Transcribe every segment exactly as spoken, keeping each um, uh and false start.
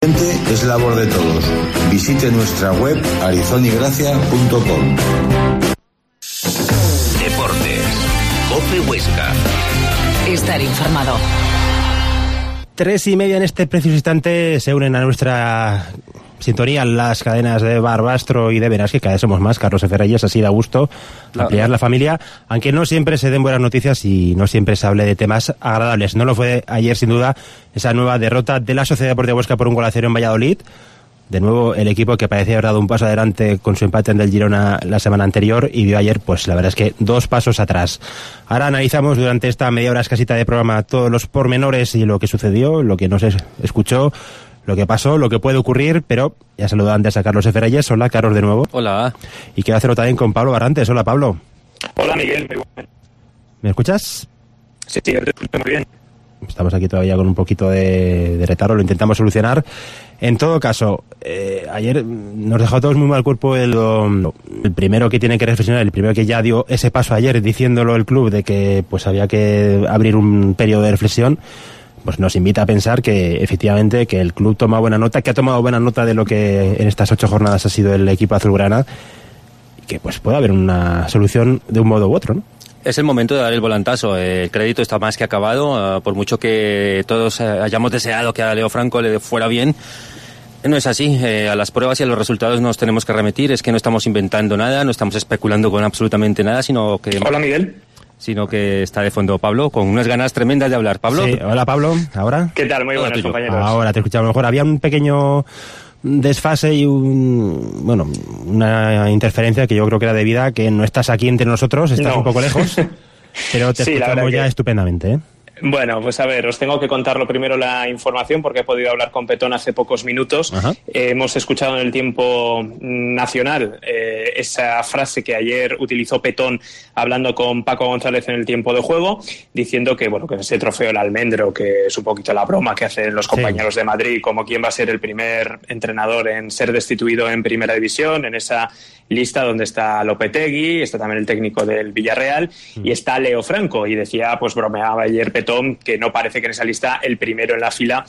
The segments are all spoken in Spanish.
Es labor de todos. Visite nuestra web arizonigracia punto com. Deportes. COPE Huesca. Estar informado. Tres y media en este preciso instante se unen a nuestra sintonía las cadenas de Barbastro y de Veras, que cada vez somos más. Carlos F. Reyes, así da gusto ampliar la familia, aunque no siempre se den buenas noticias y no siempre se hable de temas agradables. No lo fue ayer, sin duda, esa nueva derrota de la Sociedad Deportiva Huesca por un gol a cero en Valladolid. De nuevo, el equipo que parecía haber dado un paso adelante con su empate en el Girona la semana anterior y dio ayer, pues la verdad es que dos pasos atrás. Ahora analizamos durante esta media hora escasita de programa todos los pormenores y lo que sucedió, lo que no se escuchó, lo que pasó, lo que puede ocurrir, pero ya saludado antes a Carlos F. Reyes. Hola, Carlos, de nuevo. Hola. Y quiero hacerlo también con Pablo Barrantes. Hola, Pablo. Hola, Miguel. ¿Me escuchas? Sí, sí, te escucho muy bien. Estamos aquí todavía con un poquito de, de retardo, lo intentamos solucionar. En todo caso, eh, ayer nos dejó a todos muy mal cuerpo el, el primero que tiene que reflexionar, el primero que ya dio ese paso ayer diciéndolo el club de que pues había que abrir un periodo de reflexión. Pues nos invita a pensar que efectivamente que el club toma buena nota, que ha tomado buena nota de lo que en estas ocho jornadas ha sido el equipo azulgrana, y que pues puede haber una solución de un modo u otro, ¿no? Es el momento de dar el volantazo. El crédito está más que acabado. Por mucho que todos hayamos deseado que a Leo Franco le fuera bien, no es así. Eh, a las pruebas y a los resultados nos tenemos que remitir. Es que no estamos inventando nada, no estamos especulando con absolutamente nada, sino que... Hola, Miguel. Sino que está de fondo Pablo, con unas ganas tremendas de hablar. Pablo. Sí, hola, Pablo. ¿Ahora? ¿Qué tal? Muy buenas, compañeros. Ahora te escuchamos mejor. Había un pequeño desfase y un, bueno, una interferencia que yo creo que era debida a que no estás aquí entre nosotros, estás no. un poco lejos, pero te sí, escuchamos ya que... estupendamente, ¿eh? Bueno, pues a ver, os tengo que contar lo primero la información porque he podido hablar con Petón hace pocos minutos. Eh, hemos escuchado en el tiempo nacional eh, esa frase que ayer utilizó Petón hablando con Paco González en el tiempo de juego, diciendo que bueno que ese trofeo el Almendro, que es un poquito la broma que hacen los compañeros sí. de Madrid, como quién va a ser el primer entrenador en ser destituido en Primera División, en esa lista donde está Lopetegui, está también el técnico del Villarreal mm. y está Leo Franco, y decía, pues bromeaba ayer Petón, que no parece que en esa lista el primero en la fila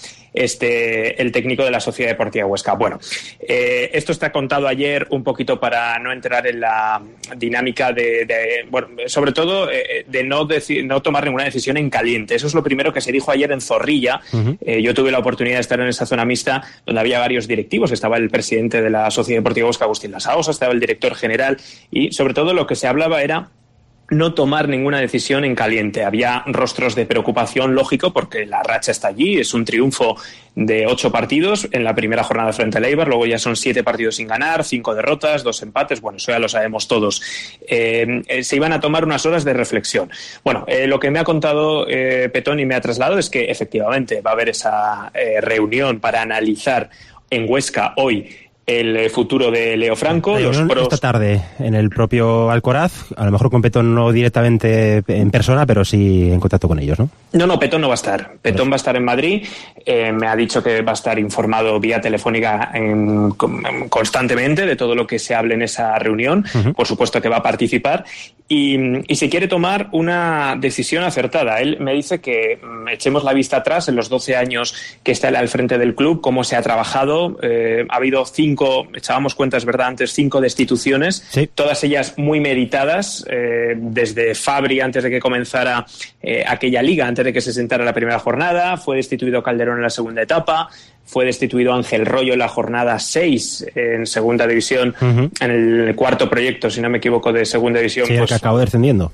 esté el técnico de la Sociedad Deportiva Huesca. Bueno, eh, esto está contado ayer un poquito para no entrar en la dinámica de, de bueno, sobre todo eh, de no, deci- no tomar ninguna decisión en caliente. Eso es lo primero que se dijo ayer en Zorrilla. Uh-huh. Eh, yo tuve la oportunidad de estar en esa zona mixta donde había varios directivos. Estaba el presidente de la Sociedad Deportiva Huesca, Agustín Lasaosa, estaba el director general, y sobre todo lo que se hablaba era no tomar ninguna decisión en caliente. Había rostros de preocupación, lógico, porque la racha está allí, es un triunfo de ocho partidos en la primera jornada frente al Eibar, luego ya son siete partidos sin ganar, cinco derrotas, dos empates, bueno, eso ya lo sabemos todos. Eh, eh, se iban a tomar unas horas de reflexión. Bueno, eh, lo que me ha contado eh, Petón y me ha trasladado es que efectivamente va a haber esa eh, reunión para analizar en Huesca hoy el futuro de Leo Franco. Los pros... Esta tarde en el propio Alcoraz, a lo mejor con Petón no directamente en persona, pero sí en contacto con ellos, ¿no? No, no, Petón no va a estar. Petón va a estar en Madrid. Eh, me ha dicho que va a estar informado vía telefónica en, constantemente de todo lo que se hable en esa reunión. Uh-huh. Por supuesto que va a participar. Y, y se quiere tomar una decisión acertada. Él me dice que echemos la vista atrás en los doce años que está él al frente del club, cómo se ha trabajado. Eh, ha habido cinco, echábamos cuenta, es verdad, antes cinco destituciones, sí. Todas ellas muy meditadas, eh, desde Fabri antes de que comenzara eh, aquella liga, antes de que se sentara la primera jornada, fue destituido Calderón en la segunda etapa, fue destituido Ángel Rollo en la jornada seis en segunda división, uh-huh. en el cuarto proyecto, si no me equivoco, de segunda división. Sí, pues... el que acabó descendiendo.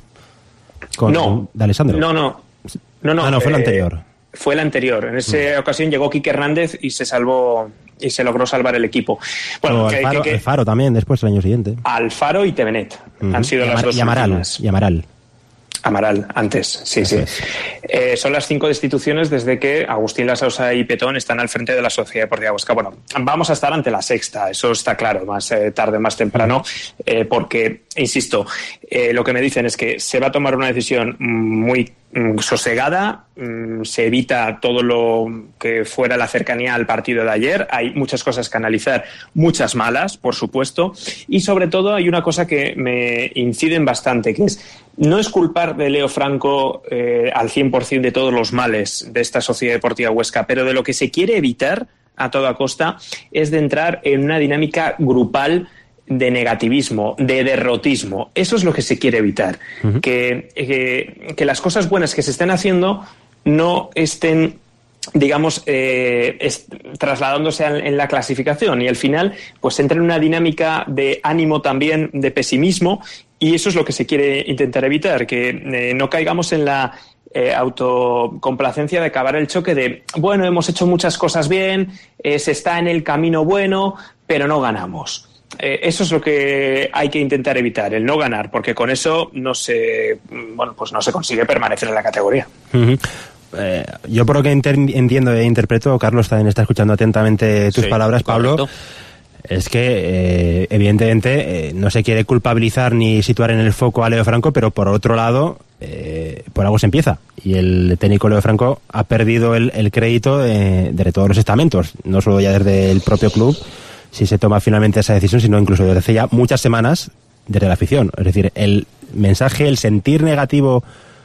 Con no, de Alessandro. No, no. No, no. Ah, no, fue eh, el anterior. Fue el anterior. En esa uh-huh. ocasión llegó Quique Hernández y se salvó y se logró salvar el equipo. Bueno, que, Alfaro, que, que... Alfaro también después el año siguiente. Alfaro y Tevenet uh-huh. han sido y las Amar- dos y Amaral, últimas. Y Amaral. Amaral, antes, sí, Eso sí. Es. Eh, son las cinco destituciones desde que Agustín Lasaosa y Petón están al frente de la Sociedad Deportiva Huesca. Bueno, vamos a estar ante la sexta, eso está claro, más eh, tarde, más temprano, eh, porque, insisto, eh, lo que me dicen es que se va a tomar una decisión muy mm, sosegada, mm, se evita todo lo que fuera la cercanía al partido de ayer, hay muchas cosas que analizar, muchas malas, por supuesto, y sobre todo hay una cosa que me inciden bastante, que es no es culpar de Leo Franco eh, al cien por ciento de todos los males de esta Sociedad Deportiva Huesca, pero de lo que se quiere evitar a toda costa es de entrar en una dinámica grupal de negativismo, de derrotismo. Eso es lo que se quiere evitar. Uh-huh. Que, que, que las cosas buenas que se estén haciendo no estén, digamos, eh, es, trasladándose en, en la clasificación y al final pues entra en una dinámica de ánimo también, de pesimismo, y eso es lo que se quiere intentar evitar, que eh, no caigamos en la eh, autocomplacencia de acabar el choque de, bueno, hemos hecho muchas cosas bien, eh, se está en el camino bueno, pero no ganamos. Eh, eso es lo que hay que intentar evitar, el no ganar, porque con eso no se, bueno, pues no se consigue permanecer en la categoría. Uh-huh. Eh, yo por lo que inter- entiendo e interpreto, Carlos también está escuchando atentamente tus sí, palabras, Pablo, correcto. Es que eh, evidentemente eh, no se quiere culpabilizar ni situar en el foco a Leo Franco, pero por otro lado, eh, por algo se empieza, y el técnico Leo Franco ha perdido el, el crédito de, de todos los estamentos, no solo ya desde el propio club, si se toma finalmente esa decisión, sino incluso desde hace ya muchas semanas desde la afición. Es decir, el mensaje, el sentir negativo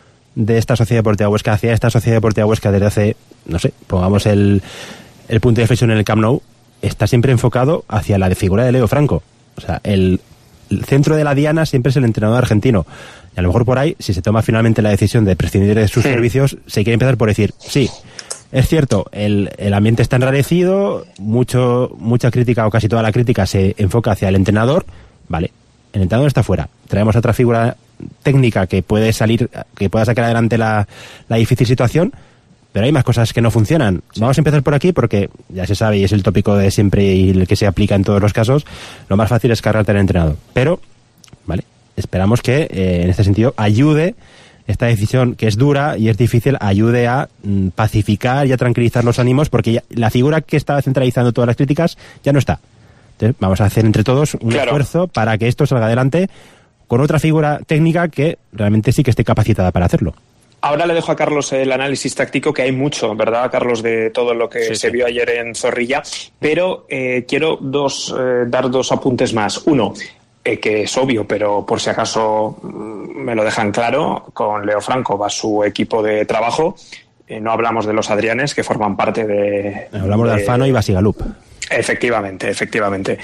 de esta Sociedad Deportiva Huesca hacia esta Sociedad Deportiva Huesca desde hace, no sé, pongamos el, el punto de inflexión en el Camp Nou, está siempre enfocado hacia la figura de Leo Franco. O sea, el, el centro de la diana siempre es el entrenador argentino. Y a lo mejor por ahí, si se toma finalmente la decisión de prescindir de sus sí. servicios, se quiere empezar por decir, sí, es cierto, el, el ambiente está enrarecido, mucho, mucha crítica o casi toda la crítica se enfoca hacia el entrenador, vale, el entrenador está fuera, traemos a otra figura técnica que puede salir, que pueda sacar adelante la, la difícil situación, pero hay más cosas que no funcionan. Sí. Vamos a empezar por aquí porque ya se sabe y es el tópico de siempre y el que se aplica en todos los casos, lo más fácil es cargarte al entrenador, pero, vale, esperamos que eh, en este sentido ayude esta decisión, que es dura y es difícil, ayude a mm, pacificar y a tranquilizar los ánimos, porque ya, la figura que estaba centralizando todas las críticas ya no está. Entonces vamos a hacer entre todos un claro. esfuerzo para que esto salga adelante con otra figura técnica que realmente sí que esté capacitada para hacerlo. Ahora le dejo a Carlos el análisis táctico, que hay mucho, ¿verdad, Carlos, de todo lo que sí, se sí. vio ayer en Zorrilla, pero eh, quiero dos, eh, dar dos apuntes más. Uno, Eh, que es obvio, pero por si acaso me lo dejan claro, con Leo Franco va su equipo de trabajo, eh, no hablamos de los Adrianes, que forman parte de... Hablamos de, de Alfano y Basigalup. Efectivamente, efectivamente.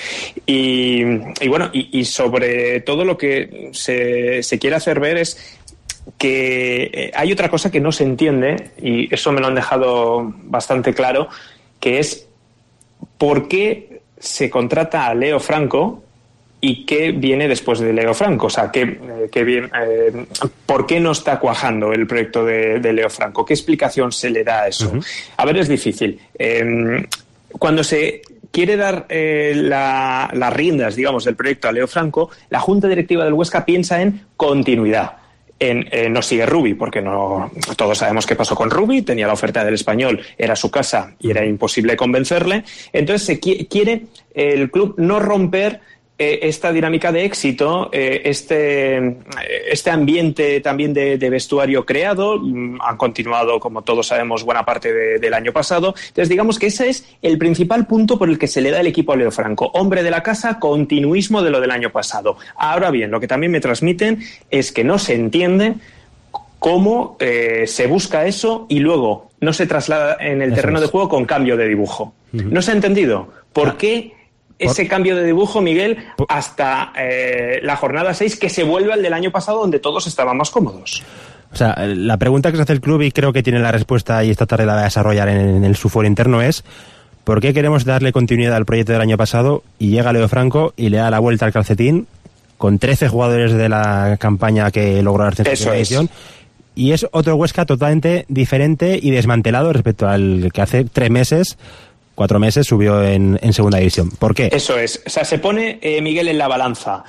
Y, y bueno, y, y sobre todo lo que se, se quiere hacer ver es que hay otra cosa que no se entiende, y eso me lo han dejado bastante claro, que es por qué se contrata a Leo Franco y qué viene después de Leo Franco. O sea, qué, eh, qué bien, eh, ¿por qué no está cuajando el proyecto de, de Leo Franco? ¿Qué explicación se le da a eso? Uh-huh. A ver, es difícil. Eh, cuando se quiere dar eh, la, las riendas, digamos, del proyecto a Leo Franco, la Junta Directiva del Huesca piensa en continuidad. En, eh, no sigue Rubi, porque no todos sabemos qué pasó con Rubi, tenía la oferta del Español, era su casa y era imposible convencerle. Entonces se qui- quiere el club no romper eh, esta dinámica de éxito, eh, este, este ambiente también de, de vestuario creado. Han continuado, como todos sabemos, buena parte de, del año pasado. Entonces digamos que ese es el principal punto por el que se le da el equipo a Leo Franco. Hombre de la casa, continuismo de lo del año pasado. Ahora bien, lo que también me transmiten es que no se entiende cómo eh, se busca eso y luego no se traslada en el eso terreno es. de juego con cambio de dibujo. Uh-huh. ¿No se ha entendido? ¿Por ah. qué ese Por... cambio de dibujo, Miguel, Por... hasta eh, la jornada seis, que se vuelve al del año pasado donde todos estaban más cómodos? O sea, la pregunta que se hace el club, y creo que tiene la respuesta y esta tarde la va a desarrollar en, en el su foro interno, es ¿por qué queremos darle continuidad al proyecto del año pasado y llega Leo Franco y le da la vuelta al calcetín con trece jugadores de la campaña que logró la tercera edición? Y es otro Huesca totalmente diferente y desmantelado respecto al que hace tres meses, cuatro meses subió en, en segunda división. ¿Por qué? Eso es. O sea, se pone eh, Miguel en la balanza.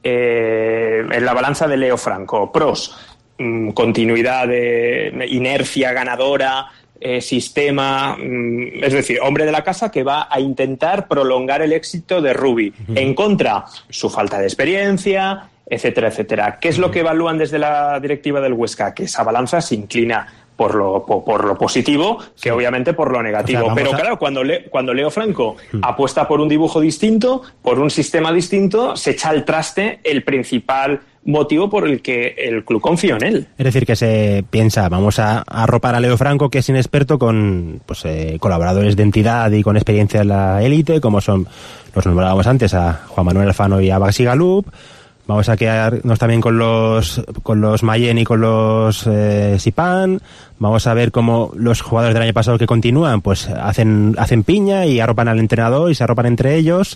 Eh, en la balanza de Leo Franco. Pros, mmm, continuidad, de inercia ganadora, eh, sistema, mmm, es decir, hombre de la casa que va a intentar prolongar el éxito de Rubi. Uh-huh. En contra, su falta de experiencia, etcétera, etcétera. ¿Qué es lo que evalúan desde la directiva del Huesca? Que esa balanza se inclina por lo, por, por lo positivo, que sí. obviamente por lo negativo. O sea, pero a... claro, cuando, Le, cuando Leo Franco hmm. apuesta por un dibujo distinto, por un sistema distinto, se echa al traste el principal motivo por el que el club confió en él. Es decir, que se piensa, vamos a arropar a Leo Franco, que es inexperto, con pues eh, colaboradores de entidad y con experiencia en la élite, como son, los nombrábamos antes, a Juan Manuel Alfano y a Baxi Galup. Vamos a quedarnos también con los con los Mayen y con los eh, Sipan. Vamos a ver cómo los jugadores del año pasado que continúan, pues hacen hacen piña y arropan al entrenador y se arropan entre ellos.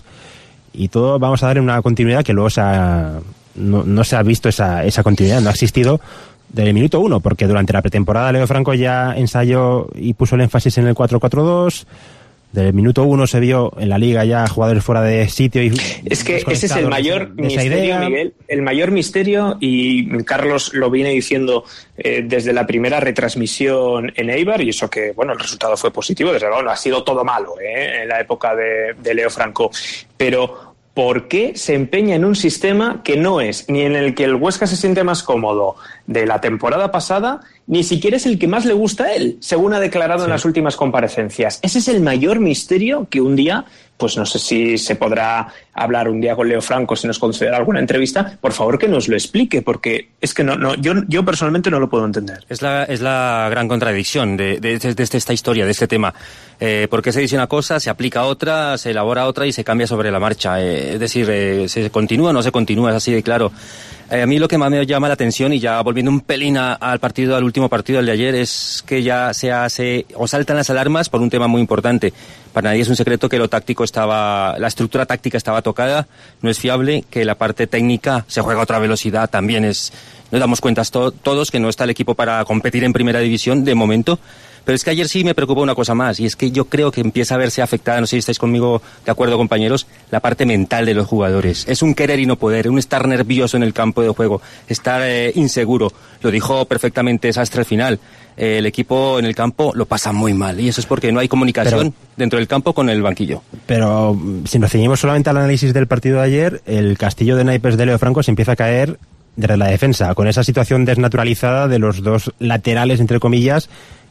Y todo vamos a dar una continuidad que luego se ha, no, no se ha visto esa, esa continuidad, no ha existido desde el minuto uno, porque durante la pretemporada Leo Franco ya ensayó y puso el énfasis en el cuatro cuatro dos. Desde el minuto uno se vio en la liga ya jugadores fuera de sitio. Y es que ese es el mayor de misterio, idea. Miguel, el mayor misterio, y Carlos lo viene diciendo eh, desde la primera retransmisión en Eibar, y eso que, bueno, el resultado fue positivo, desde luego no ha sido todo malo eh, en la época de, de Leo Franco, pero ¿por qué se empeña en un sistema que no es ni en el que el Huesca se siente más cómodo de la temporada pasada, ni siquiera es el que más le gusta a él, según ha declarado sí. en las últimas comparecencias? Ese es el mayor misterio que un día, pues no sé si se podrá hablar un día con Leo Franco, si nos concederá alguna entrevista, por favor que nos lo explique, porque es que no, no yo, yo personalmente no lo puedo entender. Es la, es la gran contradicción de, de, de, de esta historia, de este tema. Eh, porque se dice una cosa, se aplica otra, se elabora otra y se cambia sobre la marcha. Eh, es decir, eh, se continúa o no se continúa, es así de claro. Eh, a mí lo que más me llama la atención, y ya volviendo un pelín a, al partido, al último partido, al de ayer, es que ya se hace o saltan las alarmas por un tema muy importante. Para nadie es un secreto que lo táctico estaba, la estructura táctica estaba tocada, no es fiable, que la parte técnica se juega a otra velocidad, también es, nos damos cuenta to, todos que no está el equipo para competir en primera división de momento. Pero es que ayer sí me preocupó una cosa más, y es que yo creo que empieza a verse afectada, no sé si estáis conmigo de acuerdo, compañeros, la parte mental de los jugadores. Es un querer y no poder, un estar nervioso en el campo de juego, estar eh, inseguro. Lo dijo perfectamente Sastre al final. Eh, el equipo en el campo lo pasa muy mal, y eso es porque no hay comunicación pero, dentro del campo con el banquillo. Pero si nos ceñimos solamente al análisis del partido de ayer, el castillo de naipes de Leo Franco se empieza a caer desde la defensa, con esa situación desnaturalizada de los dos laterales, entre comillas,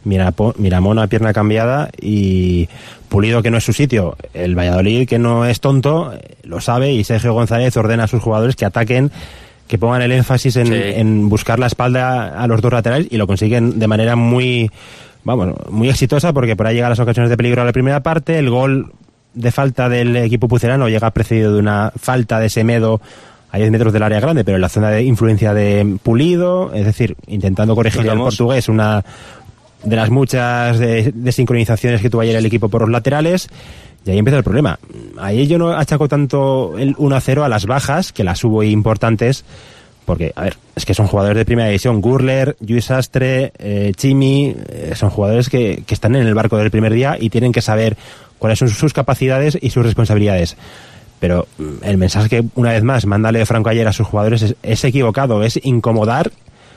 Miramón a pierna cambiada y Pulido, que no es su sitio. El Valladolid, que no es tonto, lo sabe, y Sergio González ordena a sus jugadores que ataquen, que pongan el énfasis en, sí. en buscar la espalda a los dos laterales, y lo consiguen de manera muy, vamos, muy exitosa, porque por ahí llegan las ocasiones de peligro a la primera parte. El gol de falta del equipo pucelano llega precedido de una falta de Semedo a diez metros del área grande, pero en la zona de influencia de Pulido, es decir, intentando corregir al portugués una de las muchas desincronizaciones que tuvo ayer el equipo por los laterales, y ahí empieza el problema. Ahí yo no achaco tanto el uno a cero a las bajas, que las hubo importantes, porque, a ver, es que son jugadores de primera división. Gurler, Lluís Sastre, eh, Chimi, eh, son jugadores que, que están en el barco del primer día y tienen que saber cuáles son sus capacidades y sus responsabilidades. Pero el mensaje que, una vez más, manda Leo Franco ayer a sus jugadores es, es equivocado, es incomodar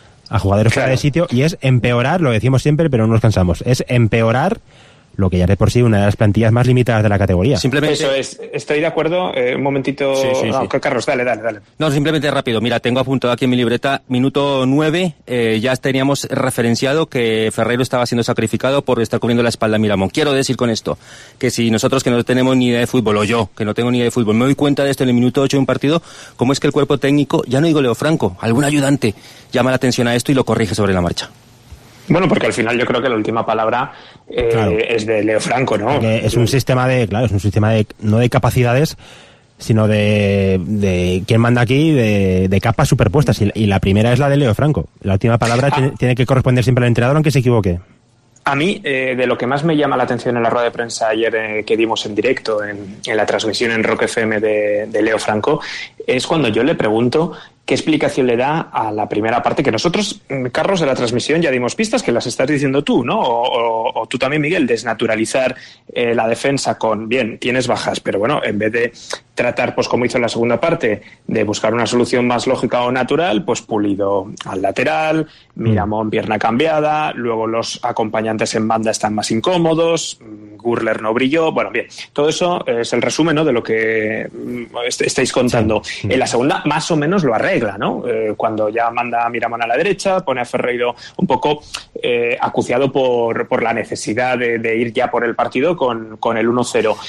a jugadores claro. fuera de sitio, y es empeorar, lo decimos siempre, pero no nos cansamos, es empeorar lo que ya de por sí una de las plantillas más limitadas de la categoría. Simplemente eso es, estoy de acuerdo. Eh, un momentito, sí, sí, no, sí. Carlos, dale, dale, dale. No, simplemente rápido. Mira, tengo apuntado aquí en mi libreta, minuto nueve, eh, ya teníamos referenciado que Ferreiro estaba siendo sacrificado por estar cubriendo la espalda a Miramón. Quiero decir con esto que si nosotros, que no tenemos ni idea de fútbol, o yo, que no tengo ni idea de fútbol, me doy cuenta de esto en el minuto ocho de un partido, cómo es que el cuerpo técnico, ya no digo Leo Franco, algún ayudante llama la atención a esto y lo corrige sobre la marcha. Bueno, porque al final yo creo que la última palabra eh, claro. es de Leo Franco, ¿no? Porque es un sistema de, claro, es un sistema de, no de capacidades, sino de, de quién manda aquí, de, de capas superpuestas, y, y la primera es la de Leo Franco. La última palabra ah. tiene, tiene que corresponder siempre al entrenador, aunque se equivoque. A mí, eh, de lo que más me llama la atención en la rueda de prensa ayer eh, que dimos en directo, en, en la transmisión en Rock F M de, de Leo Franco, es cuando yo le pregunto qué explicación le da a la primera parte, que nosotros, Carlos, de la transmisión ya dimos pistas, que las estás diciendo tú, ¿no? O, o, o tú también, Miguel, desnaturalizar eh, la defensa con, bien, tienes bajas, pero bueno, en vez de tratar, pues como hizo en la segunda parte, de buscar una solución más lógica o natural, pues Pulido al lateral, Miramón pierna cambiada, luego los acompañantes en banda están más incómodos, Gurler no brilló, bueno, bien, todo eso es el resumen, ¿no?, de lo que est- estáis contando. Sí. En la segunda, más o menos lo arregla, ¿no? Eh, cuando ya manda a Miramón a la derecha, pone a Ferreiro un poco eh, acuciado por, por la necesidad de, de ir ya por el partido con, con el uno cero.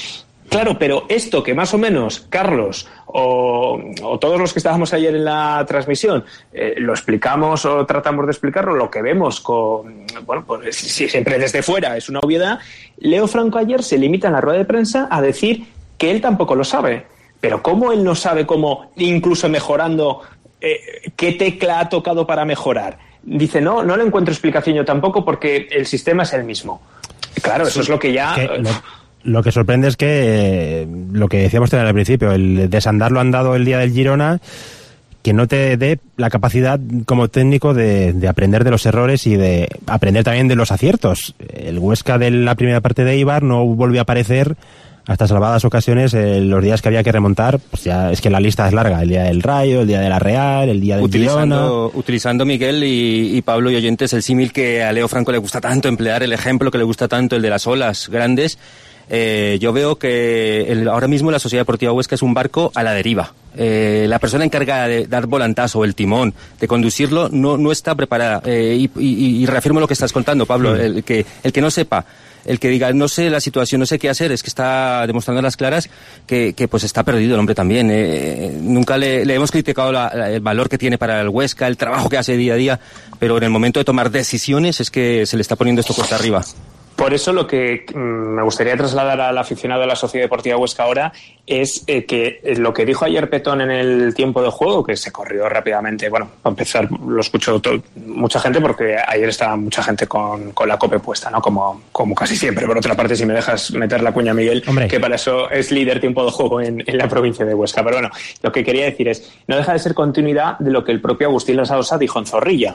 Claro, pero esto que más o menos Carlos o, o todos los que estábamos ayer en la transmisión eh, lo explicamos o tratamos de explicarlo, lo que vemos con, bueno, pues si siempre desde fuera es una obviedad, Leo Franco ayer se limita en la rueda de prensa a decir que él tampoco lo sabe. Pero ¿cómo él no sabe cómo, incluso mejorando, eh, qué tecla ha tocado para mejorar? Dice, no, no le encuentro explicación yo tampoco porque el sistema es el mismo. Claro, eso es lo que ya... Que lo, lo que sorprende es que, eh, lo que decíamos también al principio, el desandar lo han dado el día del Girona, que no te dé la capacidad como técnico de, de aprender de los errores y de aprender también de los aciertos. El Huesca de la primera parte de Eibar no volvió a aparecer hasta salvadas ocasiones eh, los días que había que remontar. Pues ya es que la lista es larga, el día del Rayo, el día de la Real, el día del utilizando, Girona. Utilizando Miguel y, y Pablo y oyentes el símil que a Leo Franco le gusta tanto emplear, el ejemplo que le gusta tanto, el de las olas grandes. Eh, yo veo que el, ahora mismo la Sociedad Deportiva Huesca es un barco a la deriva. Eh, la persona encargada de dar volantazo o el timón, de conducirlo, no, no está preparada. Eh, y, y, y reafirmo lo que estás contando, Pablo, mm. el, que, el que no sepa, el que diga, no sé la situación, no sé qué hacer, es que está demostrando a las claras que, que pues está perdido el hombre también. Eh, nunca le, le hemos criticado la, la, el valor que tiene para el Huesca, el trabajo que hace día a día, pero en el momento de tomar decisiones es que se le está poniendo esto cuesta arriba. Por eso lo que mmm, me gustaría trasladar al aficionado de la Sociedad Deportiva Huesca ahora es eh, que eh, lo que dijo ayer Petón en el tiempo de juego, que se corrió rápidamente, bueno, para empezar lo escuchó todo, mucha gente porque ayer estaba mucha gente con, con la COPE puesta, ¿no? Como, como casi siempre. Por otra parte, si me dejas meter la cuña, Miguel, Hombre. que para eso es líder tiempo de juego en, en la provincia de Huesca. Pero bueno, lo que quería decir es, no deja de ser continuidad de lo que el propio Agustín Lasaosa dijo en Zorrilla.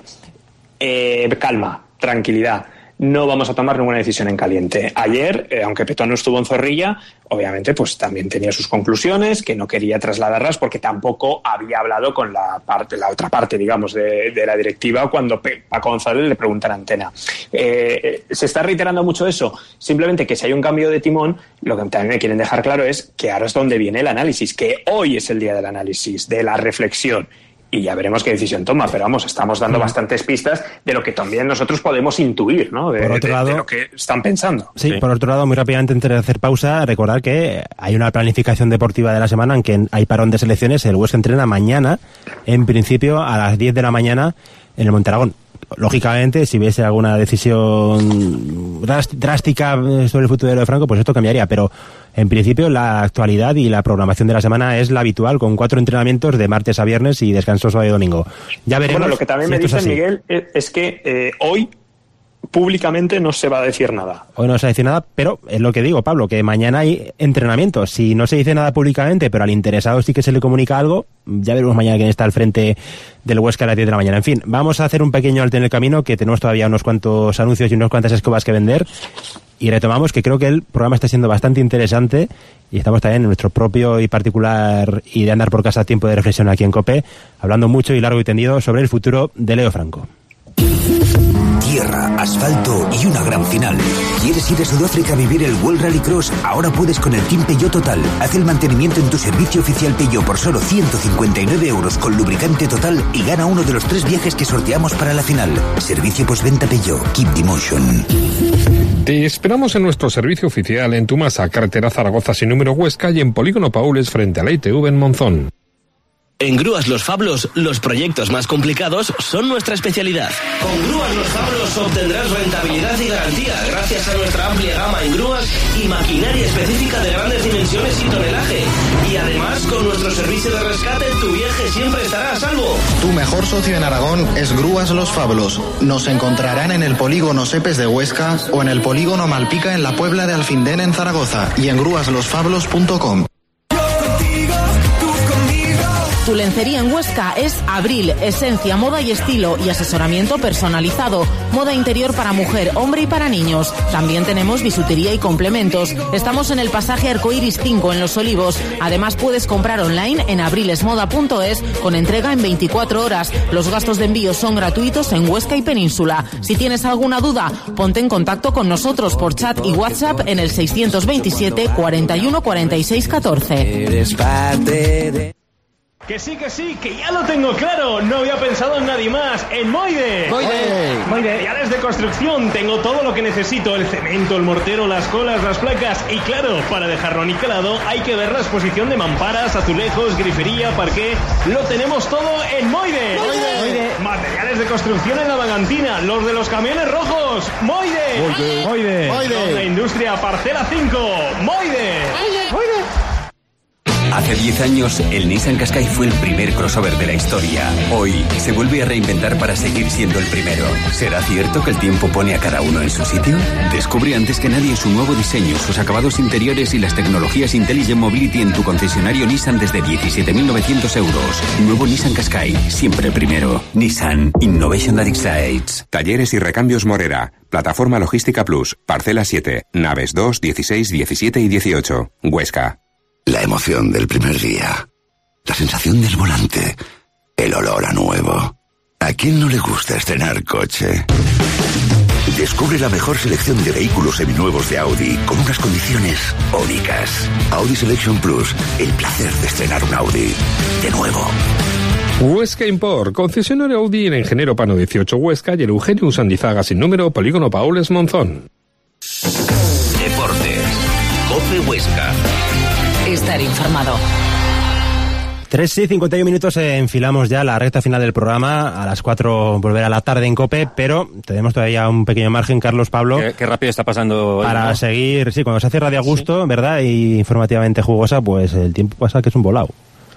Eh, calma, tranquilidad. No vamos a tomar ninguna decisión en caliente. Ayer, eh, aunque Petón no estuvo en Zorrilla, obviamente pues también tenía sus conclusiones, que no quería trasladarlas porque tampoco había hablado con la parte, la otra parte, digamos, de, de la directiva cuando Paco González le pregunta en antena. Eh, ¿Se está reiterando mucho eso? Simplemente que si hay un cambio de timón, lo que también me quieren dejar claro es que ahora es donde viene el análisis, que hoy es el día del análisis, de la reflexión. Y ya veremos qué decisión toma, pero vamos, estamos dando bastantes pistas de lo que también nosotros podemos intuir, ¿no? De, por otro de, lado, de lo que están pensando. Sí, sí, por otro lado, muy rápidamente, antes de hacer pausa, recordar que hay una planificación deportiva de la semana en que hay parón de selecciones. El Huesca entrena mañana, en principio, a las diez de la mañana en el Monterragón. Lógicamente, si hubiese alguna decisión drástica sobre el futuro de Leo Franco, pues esto cambiaría, pero en principio la actualidad y la programación de la semana es la habitual, con cuatro entrenamientos de martes a viernes y descanso sábado y domingo. Ya veremos. Bueno, lo que también si me dicen, es Miguel, es que eh, hoy públicamente no se va a decir nada. Hoy no se va a decir nada, pero es lo que digo, Pablo, que mañana hay entrenamiento. Si no se dice nada públicamente, pero al interesado sí que se le comunica algo, ya veremos mañana quién está al frente del Huesca a las diez de la mañana. En fin, vamos a hacer un pequeño alto en el camino, que tenemos todavía unos cuantos anuncios y unas cuantas escobas que vender. Y retomamos, que creo que el programa está siendo bastante interesante y estamos también en nuestro propio y particular y de andar por casa tiempo de reflexión aquí en COPE, hablando mucho y largo y tendido sobre el futuro de Leo Franco. Tierra, asfalto y una gran final. ¿Quieres ir a Sudáfrica a vivir el World Rally Cross? Ahora puedes con el Team Peugeot Total. Haz el mantenimiento en tu servicio oficial Peugeot por solo ciento cincuenta y nueve euros con lubricante total y gana uno de los tres viajes que sorteamos para la final. Servicio postventa Peugeot. Keep the motion. Te esperamos en nuestro servicio oficial en Tumasa, carretera Zaragoza sin número Huesca, y en Polígono Paules frente a la I T V en Monzón. En Grúas Los Fablos, los proyectos más complicados son nuestra especialidad. Con Grúas Los Fablos obtendrás rentabilidad y garantía gracias a nuestra amplia gama en grúas y maquinaria específica de grandes dimensiones y tonelaje. Y además, con nuestro servicio de rescate, tu viaje siempre estará a salvo. Tu mejor socio en Aragón es Grúas Los Fablos. Nos encontrarán en el polígono Sepes de Huesca o en el polígono Malpica en la Puebla de Alfindén en Zaragoza y en grúas los fablos punto com. Tu lencería en Huesca es Abril, esencia, moda y estilo y asesoramiento personalizado. Moda interior para mujer, hombre y para niños. También tenemos bisutería y complementos. Estamos en el pasaje Arcoiris cinco en Los Olivos. Además puedes comprar online en abrilesmoda punto es con entrega en veinticuatro horas. Los gastos de envío son gratuitos en Huesca y Península. Si tienes alguna duda, ponte en contacto con nosotros por chat y WhatsApp en el seiscientos veintisiete cuarenta y uno cuarenta y seis catorce. Eres parte de... Que sí, que sí, que ya lo tengo claro. No había pensado en nadie más. En Moide. Moide. Materiales de construcción. Tengo todo lo que necesito. El cemento, el mortero, las colas, las placas. Y claro, para dejarlo niquelado hay que ver la exposición de mamparas, azulejos, grifería, parqué. Lo tenemos todo en Moide. Moide. Moide. Materiales de construcción en la Vagantina. Los de los camiones rojos. Moide. Moide. Moide. Moide. La industria parcela cinco. Moide. Moide. Moide. Hace diez años, el Nissan Qashqai fue el primer crossover de la historia. Hoy, se vuelve a reinventar para seguir siendo el primero. ¿Será cierto que el tiempo pone a cada uno en su sitio? Descubre antes que nadie su nuevo diseño, sus acabados interiores y las tecnologías Intelligent Mobility en tu concesionario Nissan desde diecisiete mil novecientos euros. Nuevo Nissan Qashqai, siempre el primero. Nissan, Innovation that excites. Talleres y recambios Morera. Plataforma Logística Plus. Parcela siete. Naves dos, dieciséis, diecisiete y dieciocho. Huesca. La emoción del primer día, la sensación del volante, el olor a nuevo. ¿A quién no le gusta estrenar coche? Descubre la mejor selección de vehículos seminuevos de Audi con unas condiciones únicas. Audi Selection Plus, el placer de estrenar un Audi de nuevo. Huesca Import, concesionario Audi en Ingeniero Pano dieciocho Huesca y el Eugenio Usandizaga sin número, Polígono Paules Monzón. Deportes. COPE Huesca. Estar informado. tres y cincuenta y uno minutos, eh, enfilamos ya la recta final del programa. A las cuatro volver a la tarde en COPE, pero tenemos todavía un pequeño margen, Carlos, Pablo. Qué, qué rápido está pasando hoy, para ¿no? seguir, sí, cuando se hace radio a gusto, sí, ¿verdad? Y informativamente jugosa, pues el tiempo pasa que es un volado.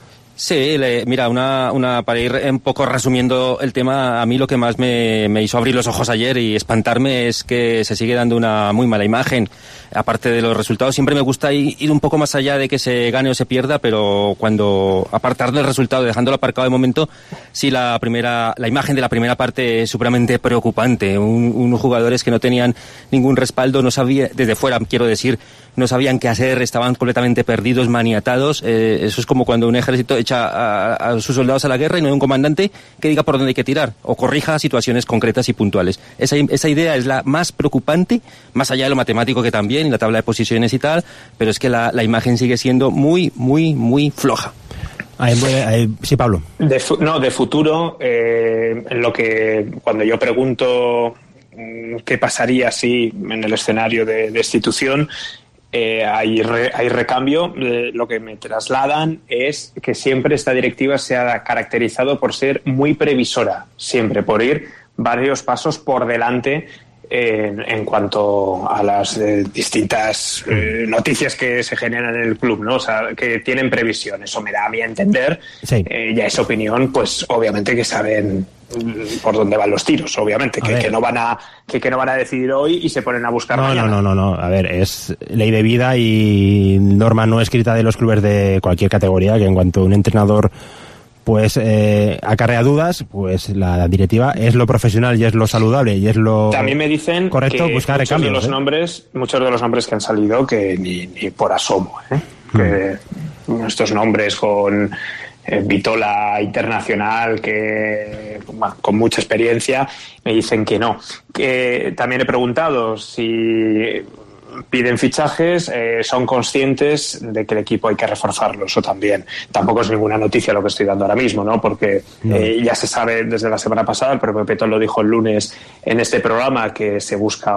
Sí, le, mira, una, una para ir un poco resumiendo el tema, a mí lo que más me, me hizo abrir los ojos ayer y espantarme es que se sigue dando una muy mala imagen. Aparte de los resultados, siempre me gusta ir un poco más allá de que se gane o se pierda, pero cuando apartar del resultado, dejándolo aparcado de momento, sí, la primera, la imagen de la primera parte es supremamente preocupante. Un, unos jugadores que no tenían ningún respaldo, no sabía, desde fuera quiero decir, no sabían qué hacer, estaban completamente perdidos, maniatados. Eh, eso es como cuando un ejército echa a, a sus soldados a la guerra y no hay un comandante que diga por dónde hay que tirar o corrija situaciones concretas y puntuales. Esa, esa idea es la más preocupante, más allá de lo matemático que también, y la tabla de posiciones y tal, pero es que la, la imagen sigue siendo muy, muy, muy floja. Ahí, ahí, sí, Pablo. De, no, de futuro, eh, en lo que cuando yo pregunto qué pasaría si en el escenario de destitución eh, hay, re, hay recambio, eh, lo que me trasladan es que siempre esta directiva se ha caracterizado por ser muy previsora, siempre por ir varios pasos por delante En, en cuanto a las eh, distintas eh, noticias que se generan en el club, ¿no? O sea, que tienen previsión. Eso me da a mí a entender. Sí. Eh, ya es opinión, pues obviamente que saben por dónde van los tiros, obviamente, que, que no van a que, que no van a decidir hoy y se ponen a buscar no, mañana. No, no, no, no. A ver, es ley de vida y norma no escrita de los clubes de cualquier categoría, que en cuanto un entrenador pues eh, acarrea dudas, pues la directiva es lo profesional y es lo saludable y es lo también me dicen correcto que buscar muchos recambios, de los ¿eh? nombres muchos de los nombres que han salido que ni, ni por asomo, ¿eh? Mm. Que estos nombres con eh, Vitola Internacional, que bueno, con mucha experiencia, me dicen que no. Que también he preguntado si piden fichajes, eh, son conscientes de que el equipo hay que reforzarlo, eso también. Tampoco es ninguna noticia lo que estoy dando ahora mismo, ¿no? Porque no. Eh, ya se sabe desde la semana pasada, el propio Petón lo dijo el lunes en este programa, que se busca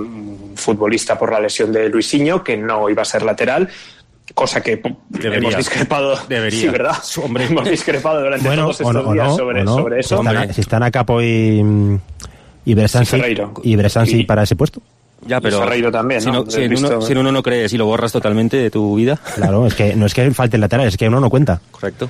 un futbolista por la lesión de Luisinho, que no iba a ser lateral, cosa que debería, hemos discrepado. Debería. Sí, ¿verdad? Hombre. Hemos discrepado durante bueno, todos estos no, días no, sobre, no. sobre eso. Si están, si están a Capo y, y Bresansi, y Bresansi y, para ese puesto. Ya, pero Ferreiro también, si, ¿no? no, si, en uno, si en uno no crees y lo borras totalmente de tu vida. Claro, es que no es que falte el lateral, es que uno no cuenta. Correcto.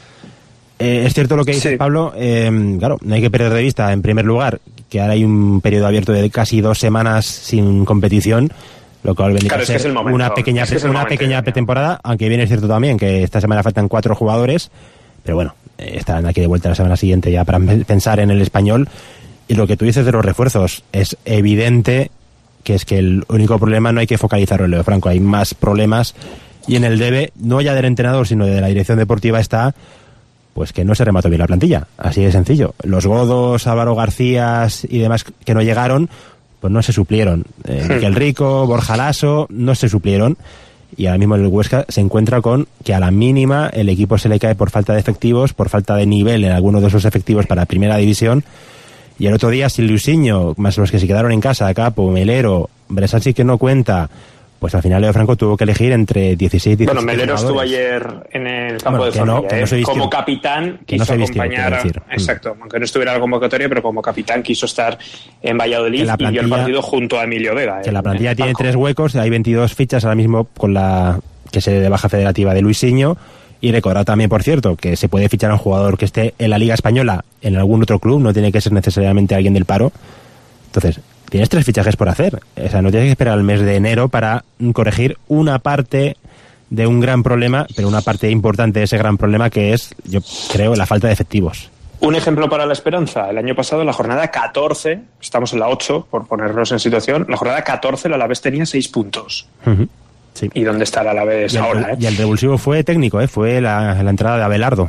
Eh, es cierto lo que dices, sí. Pablo. Eh, claro, no hay que perder de vista, en primer lugar, que ahora hay un periodo abierto de casi dos semanas sin competición, lo cual vendría claro, a ser es que es el momento, una pequeña, es que es una pequeña pretemporada, aunque bien es cierto también que esta semana faltan cuatro jugadores, pero bueno, eh, estarán aquí de vuelta la semana siguiente ya para pensar en el Español. Y lo que tú dices de los refuerzos, es evidente que es que el único problema no hay que focalizarlo en Leo Franco, hay más problemas, y en el debe, no ya del entrenador, sino de la dirección deportiva está, pues que no se remató bien la plantilla, así de sencillo. Los Godos, Álvaro García y demás que no llegaron, pues no se suplieron. Eh, Miquel Rico, Borja Lasso, no se suplieron, y ahora mismo el Huesca se encuentra con que a la mínima el equipo se le cae por falta de efectivos, por falta de nivel en alguno de esos efectivos para Primera División. Y el otro día, sin Luisinho, más los que se quedaron en casa, Capo, Melero, Bresansi, que no cuenta, pues al final Leo Franco tuvo que elegir entre dieciséis y diecisiete Bueno, Melero jugadores. estuvo ayer en el campo Bueno, de que no, Zorrilla, que no ¿eh? se vistió. Como capitán Que no quiso se vistió, acompañar, quiero decir. exacto, aunque no estuviera en la convocatoria, pero como capitán quiso estar en Valladolid Que la y vio el plantilla- partido junto a Emilio Vega. Que en- la plantilla en el tiene banco. tres huecos, hay veintidós fichas ahora mismo con la que se de baja federativa de Luisinho. Y recordar también, por cierto, que se puede fichar a un jugador que esté en la Liga Española en algún otro club, no tiene que ser necesariamente alguien del paro. Entonces, tienes tres fichajes por hacer. O sea, no tienes que esperar al mes de enero para corregir una parte de un gran problema, pero una parte importante de ese gran problema que es, yo creo, la falta de efectivos. Un ejemplo para la esperanza. El año pasado, en la jornada catorce, estamos en la ocho, por ponernos en situación, la jornada catorce el Alavés tenía seis puntos. Uh-huh. Sí. ¿Y dónde está el Alavés Y el, ahora? ¿eh? y el revulsivo fue técnico, ¿eh? Fue la, la entrada de Abelardo.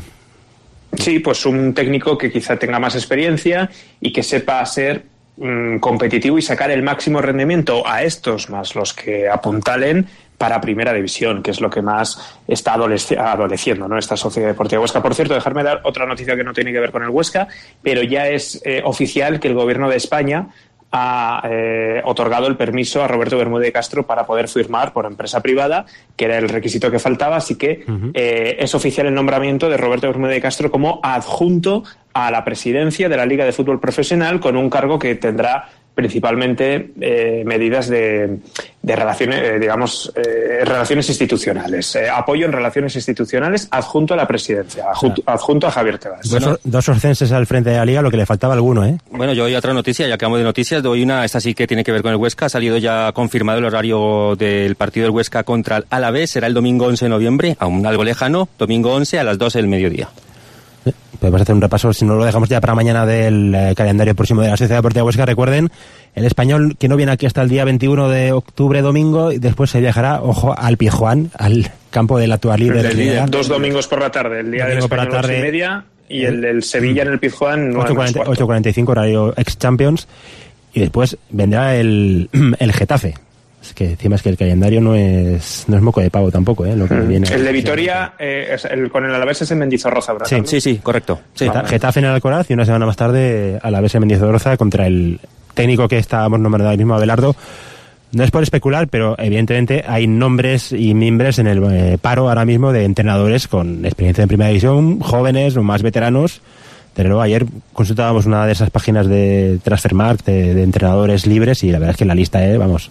Sí, pues un técnico que quizá tenga más experiencia y que sepa ser mmm, competitivo y sacar el máximo rendimiento a estos más los que apuntalen para Primera División, que es lo que más está adolesc- adoleciendo, ¿no? Esta Sociedad Deportiva Huesca. Por cierto, dejarme dar otra noticia que no tiene que ver con el Huesca, pero ya es eh, oficial que el Gobierno de España ha eh, otorgado el permiso a Roberto Bermúdez de Castro para poder firmar por empresa privada, que era el requisito que faltaba, así que uh-huh. eh, es oficial el nombramiento de Roberto Bermúdez de Castro como adjunto a la presidencia de la Liga de Fútbol Profesional, con un cargo que tendrá principalmente eh, medidas de, de relaciones, eh, digamos, eh, relaciones institucionales, eh, apoyo en relaciones institucionales adjunto a la presidencia, adjunto, adjunto a Javier Tebas. Bueno, dos orcenses al frente de la Liga, lo que le faltaba a alguno, ¿eh? Bueno, yo doy otra noticia, ya que hablamos de noticias, doy una, esta sí que tiene que ver con el Huesca, ha salido ya confirmado el horario del partido del Huesca contra el Alavés, será el domingo once de noviembre, aún algo lejano, domingo once a las doce del mediodía. Podemos hacer un repaso, si no lo dejamos ya para mañana, del eh, calendario próximo de la Sociedad Deportiva Huesca. Recuerden, el Español, que no viene aquí hasta el día veintiuno de octubre, domingo, y después se viajará, ojo, al Pizjuán, al campo del actual líder. El día, dos domingos por la tarde, el día del Español por la tarde, ocho y media, y el del Sevilla en el Pizjuán ocho cuarenta y cinco, horario ex-Champions, y después vendrá el, el Getafe. Es que encima es que el calendario no es no es moco de pavo tampoco, ¿eh? Lo que mm. viene el de Vitoria, eh, es el, con el Alavés es en Mendizorroza, ¿verdad? Sí, sí, sí, correcto. Sí. Getafe, Getafe en el Alcoraz y una semana más tarde Alavés en Mendizorroza contra el técnico que estábamos nombrando ahora mismo, Abelardo. No es por especular, pero evidentemente hay nombres y mimbres en el eh, paro ahora mismo de entrenadores con experiencia en Primera División, jóvenes o más veteranos. Pero luego ayer consultábamos una de esas páginas de Transfermarkt de, de entrenadores libres y la verdad es que la lista, eh, vamos...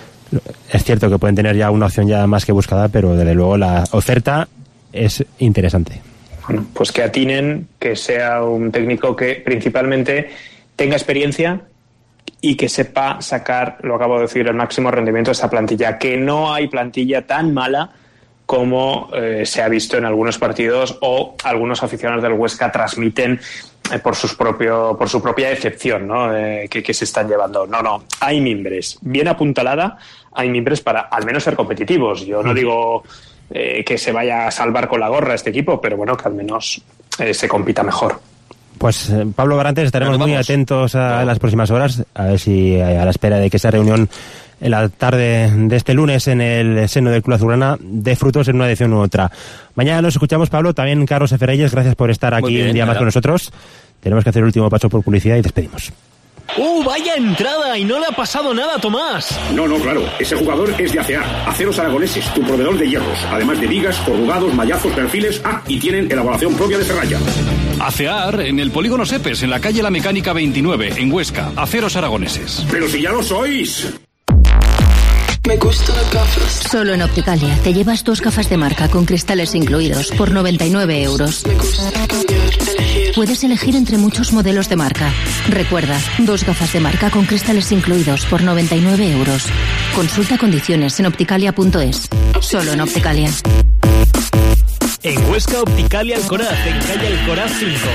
Es cierto que pueden tener ya una opción ya más que buscada, pero desde luego la oferta es interesante. Bueno, pues que atinen, que sea un técnico que principalmente tenga experiencia y que sepa sacar, lo acabo de decir, el máximo rendimiento de esa plantilla. Que no hay plantilla tan mala como eh, se ha visto en algunos partidos o algunos aficionados del Huesca transmiten eh, por sus propio por su propia decepción, ¿no? Eh, que, que se están llevando. No, no, hay mimbres. Bien apuntalada, hay mimbres para al menos ser competitivos. Yo no digo eh, que se vaya a salvar con la gorra este equipo, pero bueno, que al menos eh, se compita mejor. Pues eh, Pablo Barantes, estaremos muy atentos a no. las próximas horas, a ver si eh, a la espera de que esa reunión en la tarde de este lunes en el seno del Club Azulgrana dé frutos en una edición u otra. Mañana nos escuchamos, Pablo, también Carlos F. Reyes, gracias por estar aquí bien, un día nada. más con nosotros. Tenemos que hacer el último paso por publicidad y despedimos. ¡Uh, vaya entrada! Y no le ha pasado nada a Tomás. No, no, claro. Ese jugador es de A C A, Aceros Aragoneses, tu proveedor de hierros. Además de vigas, corrugados, mallazos, perfiles. Ah, y tienen elaboración propia de serralla. ACEAR en el Polígono Sepes, en la calle La Mecánica veintinueve, en Huesca. Aceros Aragoneses. ¡Pero si ya lo sois! Me gustan las gafas. Solo en Opticalia te llevas dos gafas de marca con cristales incluidos por noventa y nueve euros. Me gusta cambiar, Puedes elegir entre muchos modelos de marca. Recuerda, dos gafas de marca con cristales incluidos por noventa y nueve euros. Consulta condiciones en opticalia punto es. Solo en Opticalia. En Huesca, Opticalia Alcoraz, en calle Alcoraz cinco.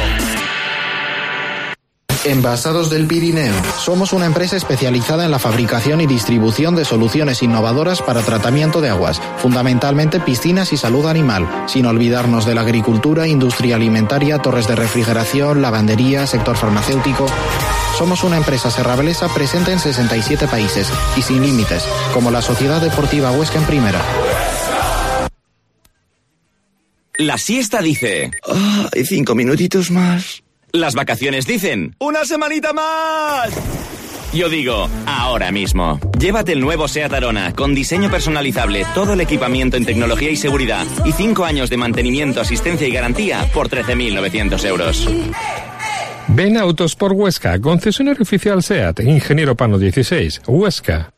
Envasados del Pirineo. Somos una empresa especializada en la fabricación y distribución de soluciones innovadoras para tratamiento de aguas, fundamentalmente piscinas y salud animal, sin olvidarnos de la agricultura, industria alimentaria, torres de refrigeración, lavandería, sector farmacéutico. Somos una empresa serrabelesa presente en sesenta y siete países y sin límites, como la Sociedad Deportiva Huesca en Primera. La siesta dice... Ah, y cinco minutitos más. Las vacaciones dicen... ¡Una semanita más! Yo digo, ahora mismo. Llévate el nuevo SEAT Arona, con diseño personalizable, todo el equipamiento en tecnología y seguridad, y cinco años de mantenimiento, asistencia y garantía por trece mil novecientos euros. Ven a Autosport Huesca, concesionario oficial SEAT, Ingeniero Pano dieciséis, Huesca.